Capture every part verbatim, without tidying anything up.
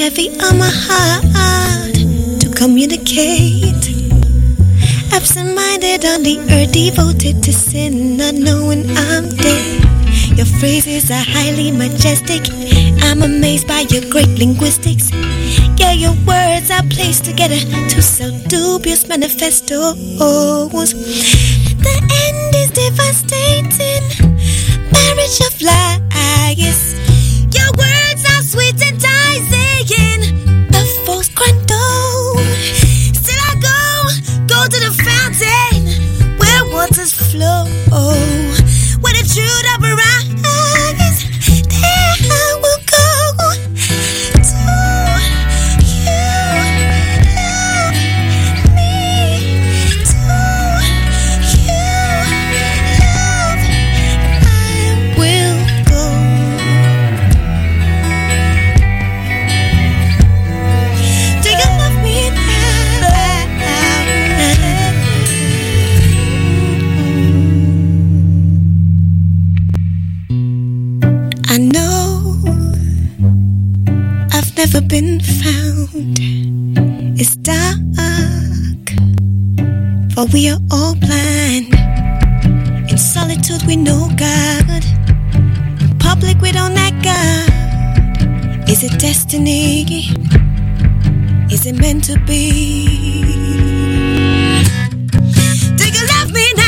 heavy on my heart to communicate. Absent-minded on the earth, devoted to sin, not knowing I'm dead. Your phrases are highly majestic. I'm amazed by your great linguistics. Yeah, your words are placed together to sell dubious manifestos. The end is devastating. Marriage of lies. Your words are sweet and enticing. The false crandall. Still I go, go to the fountain where waters flow. Where the truth of rise, there I will go. Do you love me? Do you love? I will go. Do you love me now? I know I've never been found. It's dark, for we are all blind. In solitude we know God. In public we don't like God. Is it destiny? Is it meant to be? Do you love me now?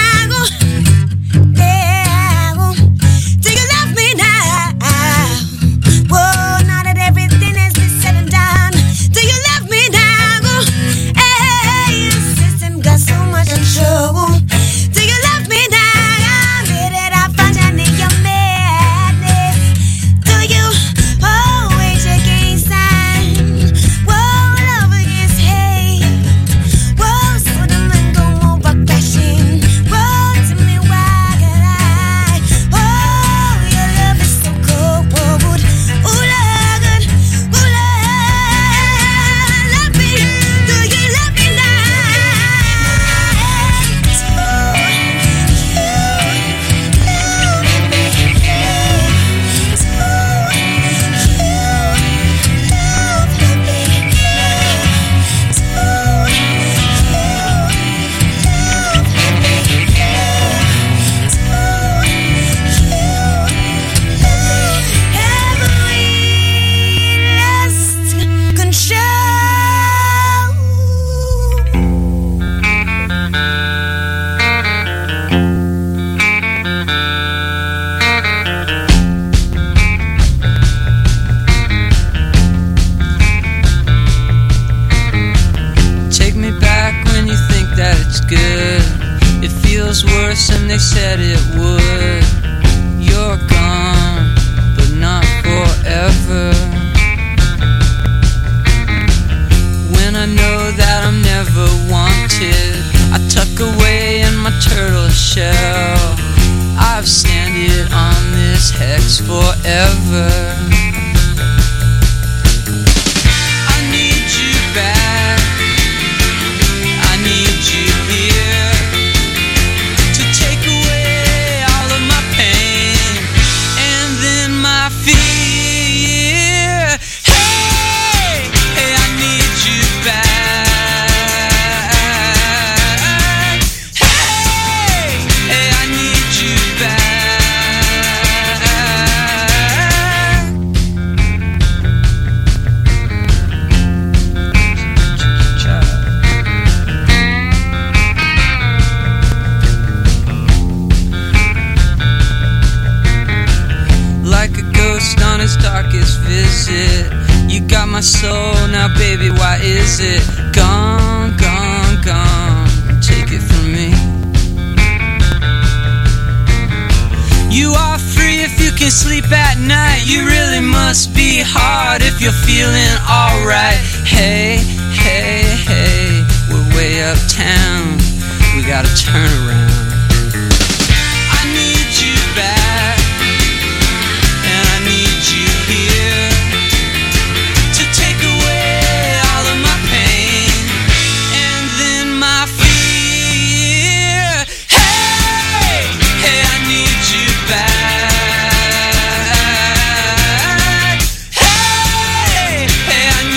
Hey, I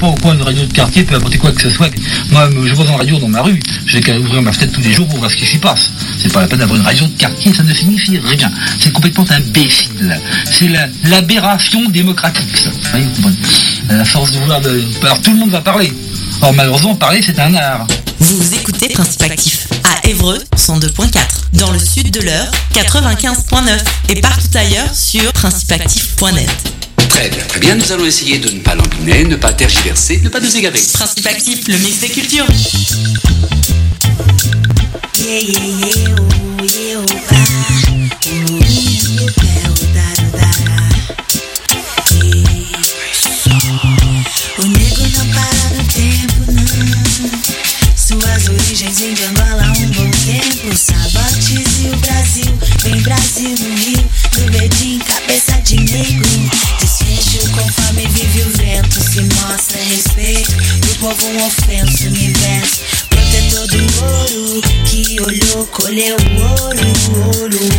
pas pourquoi une radio de quartier peut apporter quoi que ce soit. Moi, je vois une radio dans ma rue, je vais qu'à ouvrir ma fenêtre tous les jours pour voir ce qui s'y passe. C'est pas la peine d'avoir une radio de quartier, ça ne signifie rien. C'est complètement imbécile. C'est la, l'aberration démocratique, ça. Oui, bon. À force de vouloir... De... Alors tout le monde va parler. Or malheureusement, parler, c'est un art. Vous écoutez Principe Actif à Évreux cent deux point quatre, dans le sud de l'Eure quatre-vingt-quinze point neuf et partout ailleurs sur principe actif point net. Très bien, très bien, nous allons essayer de ne pas lambiner, ne pas tergiverser, ne pas nous égarer. Principe Actif, le mix des cultures. Yeah, yeah, yeah, oh, yeah, oh, bah. Oh, yeah, oh, da, da, da. Yeah. O nego não para no tempo, não. Suas origens em de Angola há um bom tempo. Sabotes e o Brasil, vem Brasil no Rio. Do Bedim, cabeça de negro. Desfecho conforme vive o vento. Se mostra respeito do povo um ofenso. Universo, protetor do ouro. Que olhou, colheu o ouro, ouro, ouro,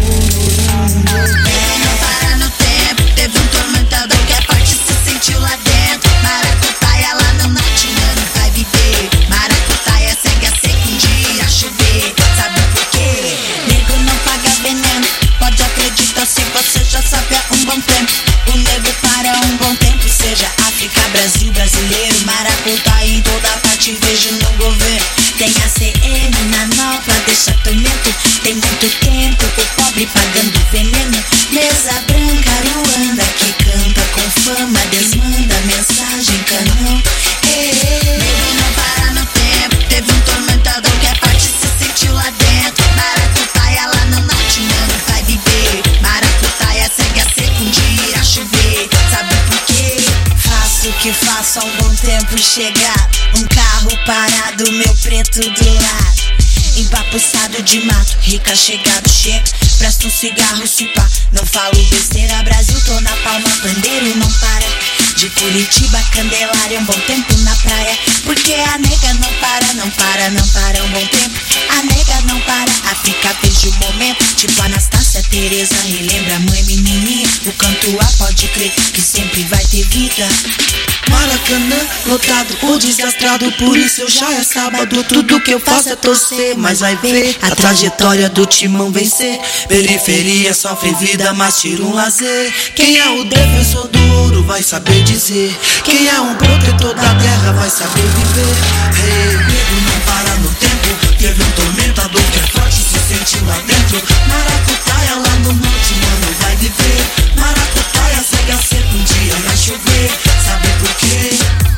ouro. Não para no tempo, teve um tormentador que é forte, se sentiu lá dentro. Maracutaia lá no norte, mano, vai viver. Maracutaia segue a seca um dia, chover. Sabe por quê? Nego não paga veneno, pode acreditar se você já sabe há um bom tempo. O nego para um bom tempo, seja África, Brasil, brasileiro. Maracutaia em toda parte, vejo no governo. Tem a C N na nova, deixa tormento. Tem muito tempo, o pobre pagando veneno. Mesa branca, Ruanda, que canta com fama. Desmanda mensagem, canão. Nego não para no tempo, teve um tormentador que é forte, se sentiu lá dentro. Maracutaia lá no norte, mano, vai viver. Maracutaia segue a seca um dia, chover. Sabe por quê? Faço o que faço há um bom tempo chegar. Um carro parado, meu preto do lado. Empapuçado de mato, rica chegado, chega. Presta um cigarro, se pá, não falo besteira. Brasil, tô na palma, pandeiro não para. De Curitiba, Candelária, um bom tempo na praia. Porque a nega não para, não para, não para um bom tempo. A nega não para, África vejo o momento. Tipo Anastácia, Tereza, relembra a mãe menininha. O canto A pode crer que sempre vai ter vida. Maracanã, lotado, o desastrado. Por isso eu já é sábado. Tudo que eu faço é torcer, mas vai ver a trajetória do timão vencer. Periferia sofre vida, mas tira um lazer. Quem é o defensor do ouro vai saber dizer. Quem é um protetor da terra vai saber viver. Hey, nego não para no tempo. Teve um tormentador que é forte, se sentiu lá dentro. Maracutaia lá no norte, mano, vai viver. Maracutaia segue a seca um dia, vai chover. Sabe por quê?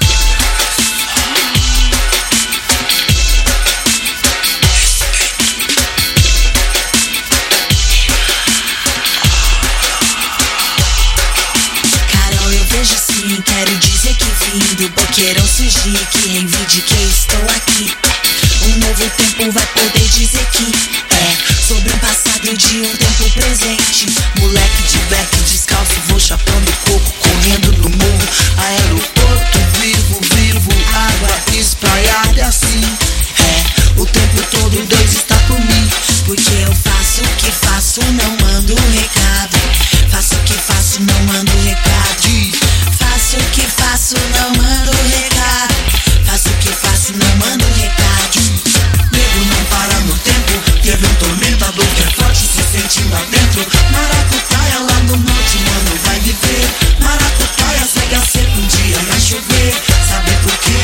Carol, eu vejo sim, quero dizer que vim do boqueirão surgir, que reivindiquei, estou aqui. Um novo tempo vai poder dizer que é sobre um passado de um tempo presente. Moleque de beck descalço, vou chapando coco, correndo no morro. Aeroporto, vivo, vivo, água espraiada, é assim. É, o tempo todo Deus está por mim. Porque eu faço o que faço, não mando recado. Faço o que faço, não mando recado. Diz. Faço o que faço, não mando recado. Faço o que faço, não mando recado. Nego não para no tempo. Teve um tormentador que é forte, se sentiu lá dentro. Maracutaia lá no norte, mano, vai viver. Maracutaia segue a seca um dia, vai chover. Sabe por quê?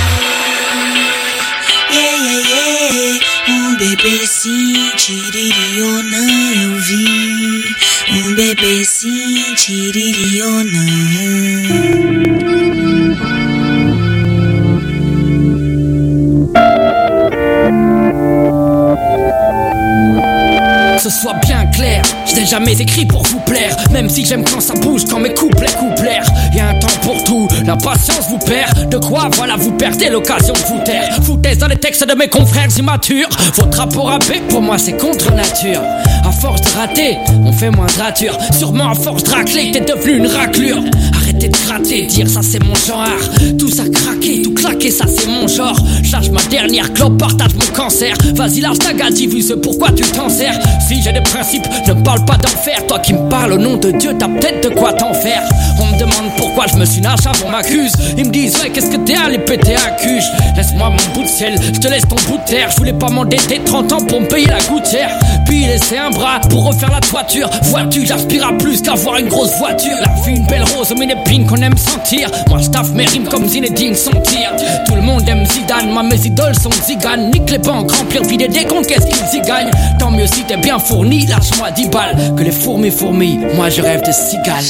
Yeah, yeah, yeah. Um bebezinho, tiririona, eu vi. Um bebezinho, tiririona. Que ce soit bien clair, je n'ai jamais écrit pour vous plaire. Même si j'aime quand ça bouge, quand mes couplets couplèrent. Y'a un temps pour tout, la patience vous perd. De quoi, voilà, vous perdez l'occasion de vous taire. Foutaise dans les textes de mes confrères immatures. Votre rapport à paix, pour moi c'est contre nature. À force de rater, on fait moins de rature. Sûrement à force de racler, t'es devenu une raclure. Arrête arrêtez de gratter, dire ça c'est mon genre. Tout ça craquer, tout claquer, ça c'est mon genre. Lâche ma dernière clope, partage mon cancer. Vas-y lâche ta gadji, vu ce pourquoi tu t'en sers. Si j'ai des principes, ne me parle pas d'enfer. Toi qui me parles au nom de Dieu, t'as peut-être de quoi t'en faire. On me demande pourquoi je me suis lâché avant m'accuse. Ils me disent ouais qu'est-ce que t'es allé péter un cuche. Laisse-moi mon bout de ciel, je te laisse ton bout de terre. Je voulais pas m'endetter trente ans pour me payer la gouttière. Puis laisser un bras pour refaire la toiture. Vois-tu, j'aspire à plus qu'avoir une grosse voiture. La vie une belle rose aux mille épines qu'on aime sentir. Moi je taffe mes rimes comme Zinedine sans tir. Tout le monde aime Zidane, moi mes idoles sont ziganes. Nique les banques, remplir, vider des comptes, qu'est-ce qu'ils y gagnent. Tant mieux si t'es bien fourni, lâche-moi dix balles. Que les fourmis fourmis, moi je rêve de cigales.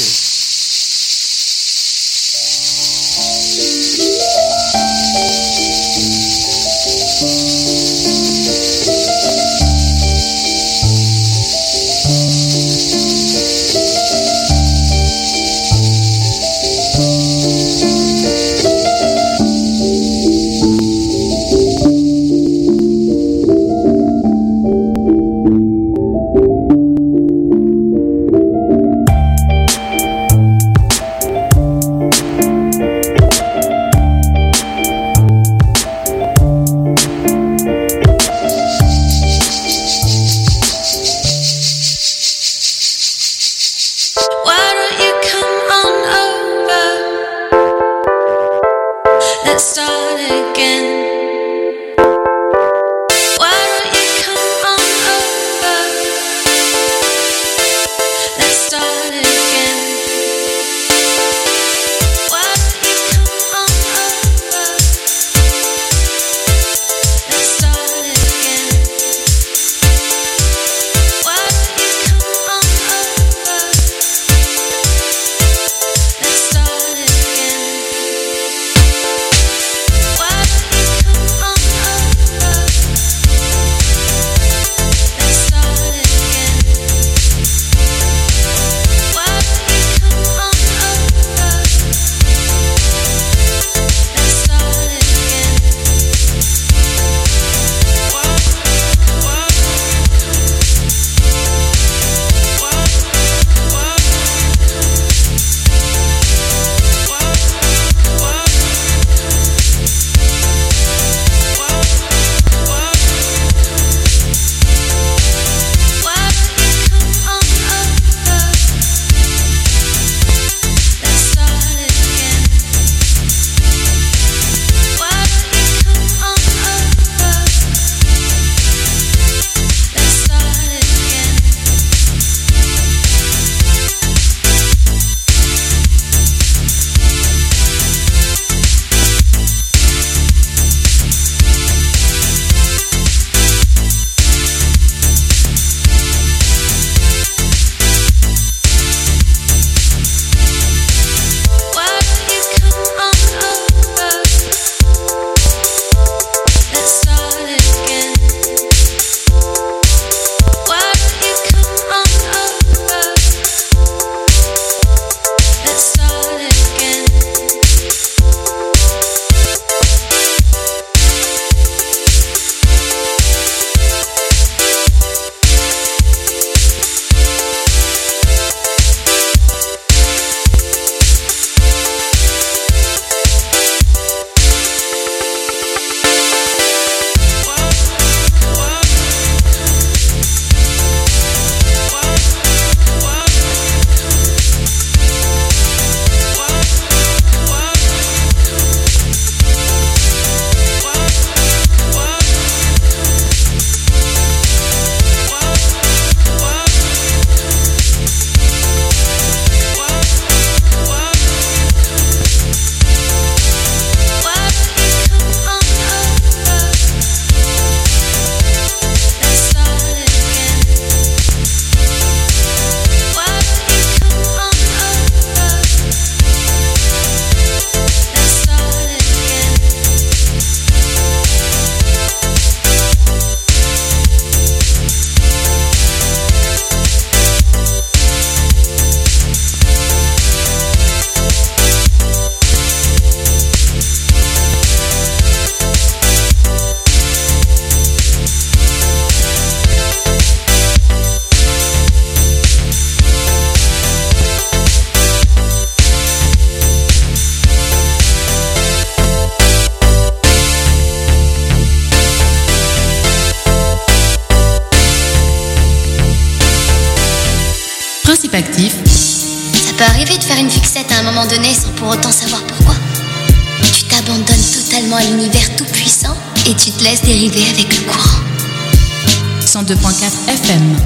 Principe Actif. Ça peut arriver de faire une fixette à un moment donné sans pour autant savoir pourquoi. Tu t'abandonnes totalement à l'univers tout puissant et tu te laisses dériver avec le courant. cent deux virgule quatre F M.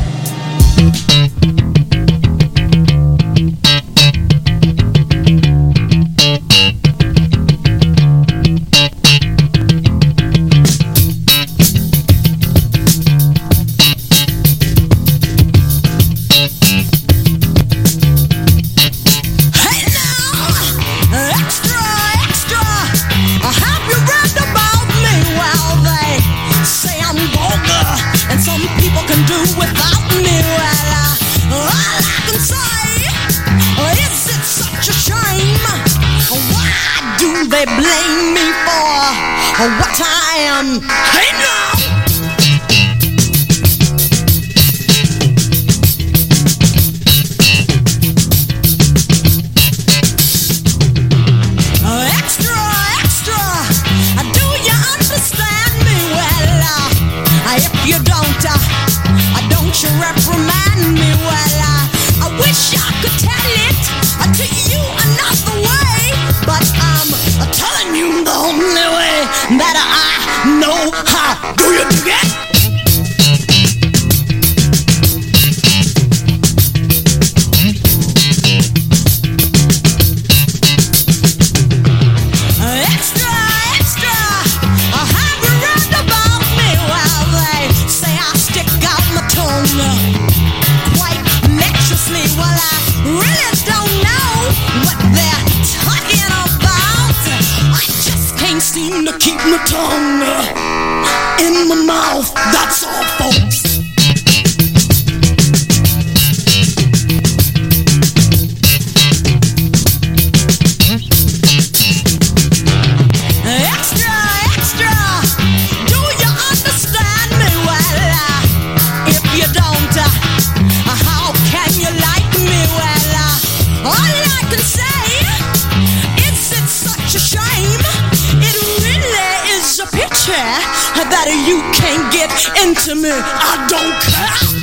They blame me for what I am. Hey now! Extra, extra. Do you understand me well? Uh, if you don't, uh, don't you reprimand me well? Uh, I wish I could tell it uh, to you another way, but I'm uh, telling you the only way that I know how. Do you dig it? Extra, extra. Uh, have you read about me? Well, they say I stick out my tongue quite lecherously. Well, I really don't know what they're talking about. I just can't seem to keep my tongue uh, in my mouth. That's all, folks. Extra, extra. Do you understand me well? Uh, if you don't, uh, how can you like me well? Uh, all I can say is it's such a shame. It really is a picture that you can't get into me. I don't care.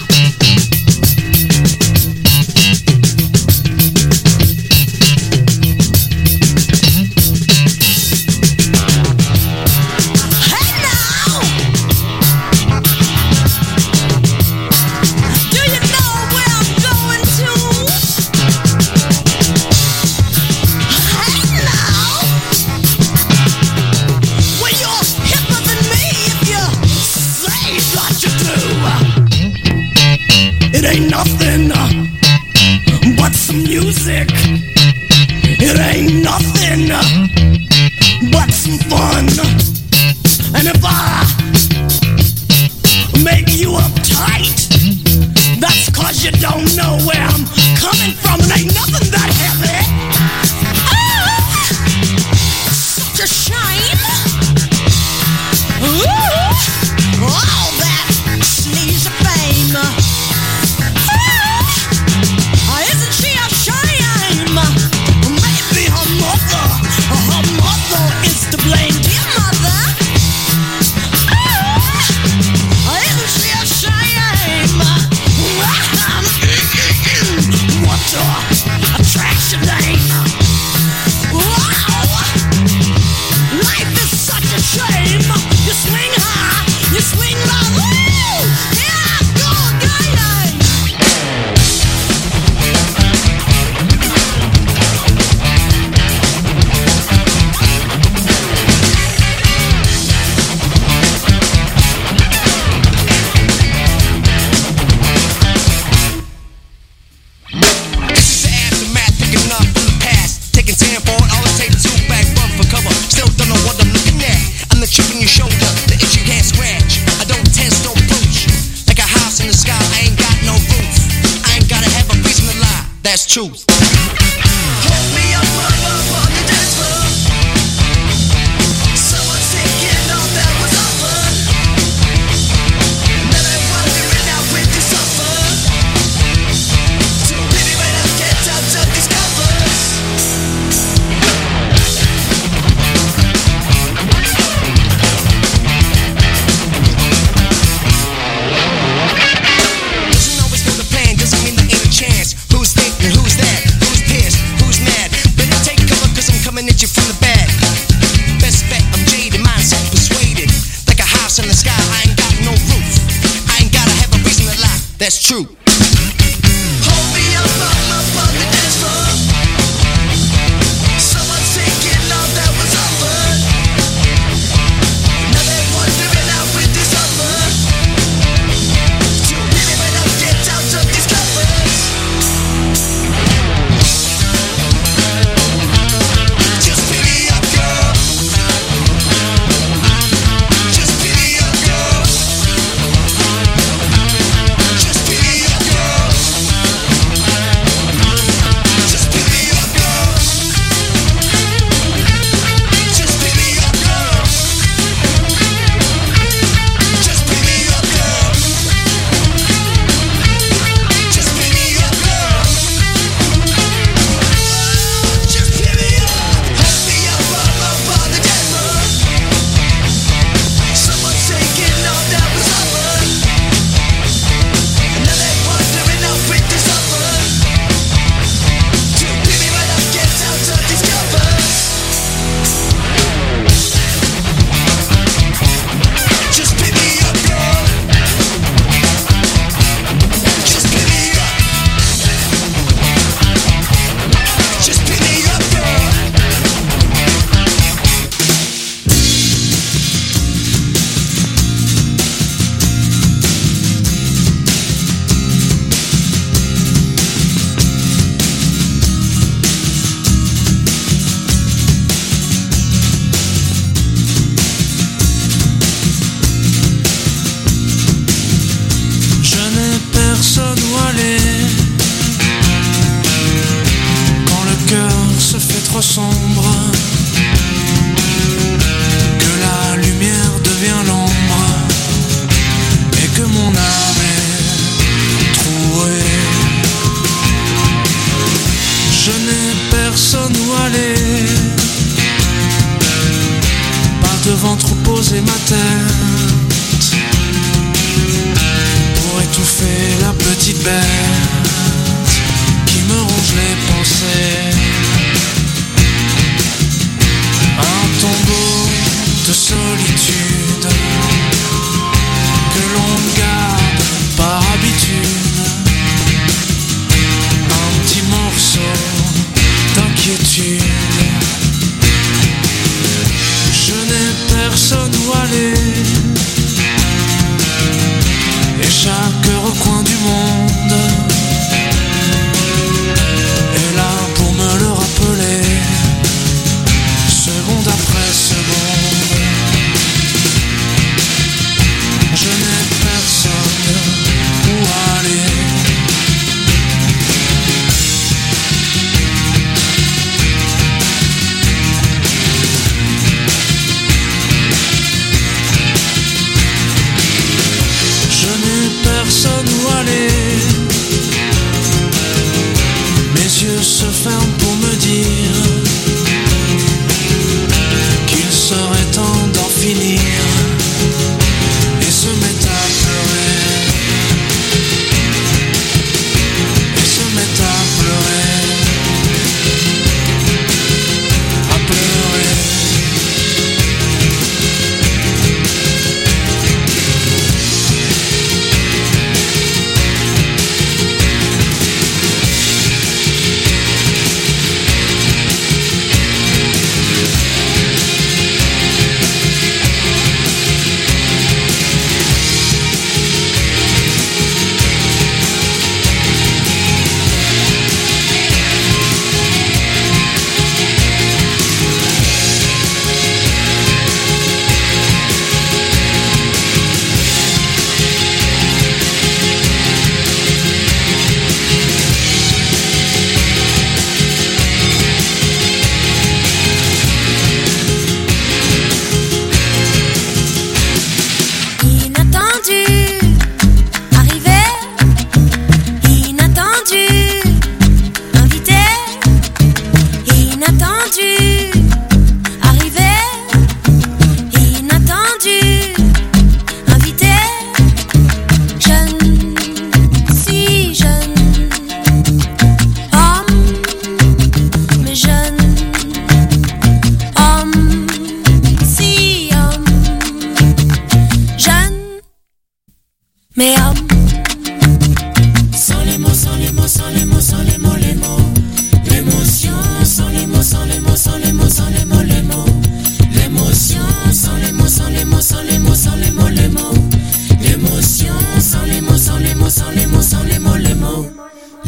Ain't nothing uh, but some music. It ain't nothing uh, but some fun. And if I make you uptight, that's cause you don't know where I'm coming from. It ain't nothing that heavy. Oh, such a shame. Ooh, all that sneeze of fame. Isn't she a shame? Maybe her mother, her mother is to blame. Dear mother, oh, isn't she a shame? What a attraction name! Wow, life is such a shame. You swing high, you swing low. Woo! Here I go again. That's truth. Hold me up, up on the dance floor. Someone's taking all that was offered. Now I'm wondering how we can suffer. So baby, when I get out of these covers. Doesn't always go to plan, doesn't mean there ain't a chance. Who's there? That's true. Hold me up, I'm up on the dance floor. Someone's taking all that was offered. Now they're wandering out with this offer. To really right up, get out of these covers. Just pick me up, girl. Just pick me up, girl. Just pick me up, girl. Just pick me up, girl. Just pick me up, girl. Just pick me up, girl. Just pick me up, girl. Just pick me up. Hold me up, I'm up on the dance floor. Someone's taking all that was offered. Now they're wandering out with this offer. To pick me right up, get out of these covers. Just pick me up, girl. Just pick me up. Just pick me up, girl. Je n'ai personne où aller quand le cœur se fait trop sombre, que la lumière devient l'ombre et que mon âme est trouée. Je n'ai personne où aller, pas de ventre où poser ma tête pour étouffer la petite bête qui me ronge les pensées. Un tombeau de solitude que l'on garde par habitude. Un petit morceau d'inquiétude. Je n'ai personne où aller. Et chaque recoin du monde est là pour me le rappeler, seconde après seconde. Je n'ai personne où aller. Je n'ai personne où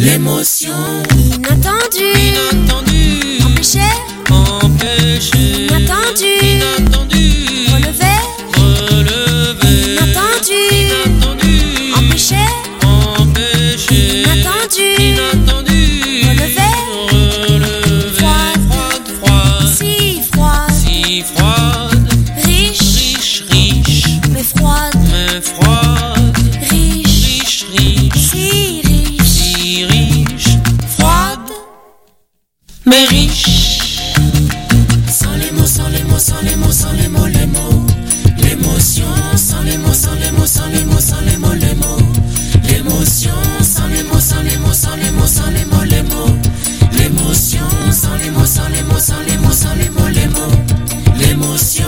l'émotion inattendue, inattendue, empêché, empêcher, inattendu, inattendu, relevé, relever, inattendu, inattendu, empêché, empêcher, inattendu, inattendu, relevé, relever, froide, froide, froide, si froide, si froide, riche, riche, riche, mais froide, mais froide, riche, riche, riche, si riche, si riche, froide, mais riche. Sans les mots, sans les mots, sans les mots, sans les mots, les mots. L'émotion, sans les mots, sans les mots, sans les mots, sans les mots, les mots. L'émotion, sans les mots, sans les mots, sans les mots, sans les mots, les mots. L'émotion, sans les mots, sans les mots, sans les mots, sans les mots, les mots. L'émotion.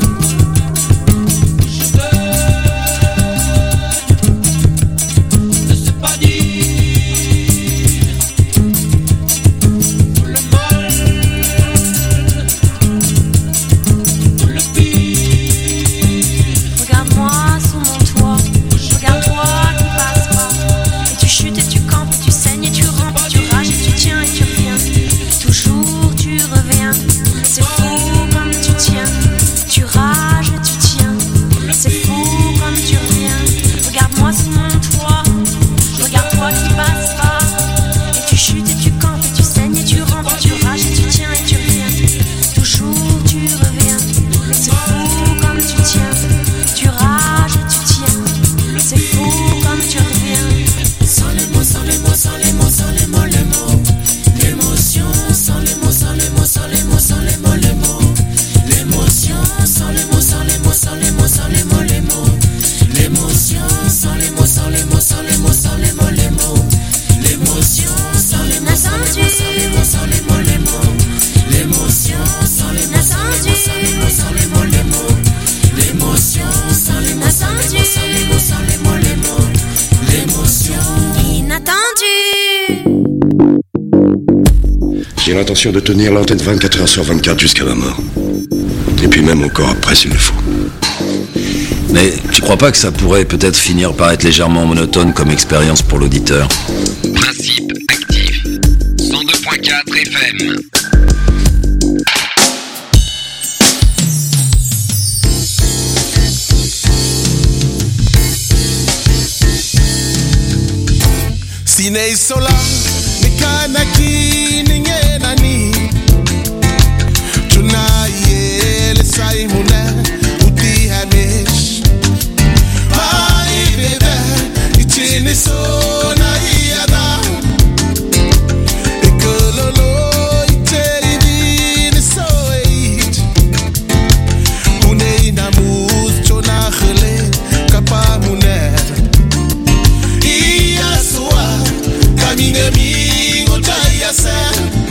regarde-moi sous mon toit, regarde-toi qui passe pas, et tu chutes et tu campes, et tu saignes et tu rampes, et tu rages et tu tiens et tu reviens, toujours tu reviens, c'est fou comme tu tiens, tu rages et tu tiens, c'est fou comme tu reviens, regarde-moi sous mon toit, regarde-toi qui passe pas, et tu chutes et tu campes, et tu saignes et tu rampes, et tu rages et tu tiens et tu reviens, toujours tu reviens, c'est fou comme tu tiens, tu rages et tu tiens, c'est fou comme tu reviens. Sans les mots, sans les mots, sans les mots, sans les mots, les mots. L'émotion, sans les mots, sans les mots, sans les mots, sans les mots, les mots. L'émotion, sans les mots, sans les mots, sans les mots, sans les mots, les mots. L'émotion, sans les mots, sans les mots, sans les mots, sans les mots, les mots. L'émotion, sans les mots, sans les mots, sans les mots, sans les mots, les mots. L'émotion, sans les mots, sans les mots, sans les mots, sans les mots, les mots. L'émotion, sans les mots, sans les mots, sans les mots, sans les mots, les mots. L'émotion. Inattendu. J'ai l'intention de tenir l'antenne vingt-quatre heures sur vingt-quatre jusqu'à ma mort. Et puis même encore après s'il le faut. Mais tu crois pas que ça pourrait peut-être finir par être légèrement monotone comme expérience pour l'auditeur ? Principe actif. cent deux point quatre F M.